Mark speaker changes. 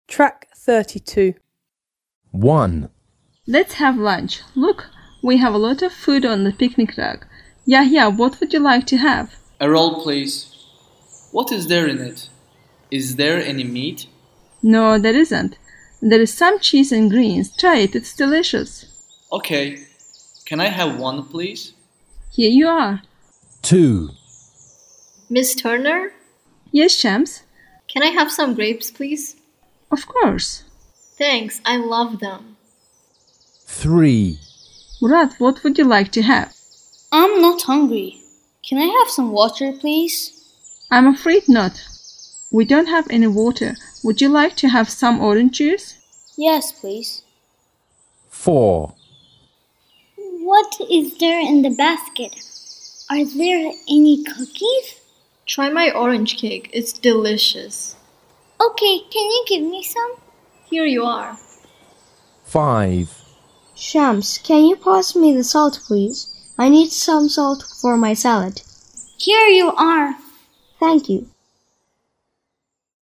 Speaker 1: Track 32.
Speaker 2: 1.
Speaker 3: Let's have lunch. Look, we have a lot of food on the picnic rug. Yahya, what would you like to have?
Speaker 4: A roll, please. What is there in it? Is there any meat?
Speaker 3: No, there isn't. There is some cheese and greens. Try it, it's delicious.
Speaker 4: Okay. Can I have one, please?
Speaker 3: Here you are.
Speaker 2: 2.
Speaker 5: Miss Turner,
Speaker 3: Yes, Shams?
Speaker 5: can I have some grapes, please?
Speaker 3: Of course.
Speaker 5: Thanks, I love them.
Speaker 2: 3.
Speaker 3: Murat, what would you like to have?
Speaker 6: I'm not hungry. Can I have some water, please?
Speaker 3: I'm afraid not. We don't have any water. Would you like to have some orange juice?
Speaker 6: Yes, please.
Speaker 2: 4.
Speaker 7: What is there in the basket? Are there any cookies?
Speaker 5: Try my orange cake, it's delicious.
Speaker 7: Okay, can you give me some?
Speaker 5: Here you are.
Speaker 2: 5.
Speaker 8: Shams, can you pass me the salt, please? I need some salt for my salad.
Speaker 7: Here you are.
Speaker 8: Thank you.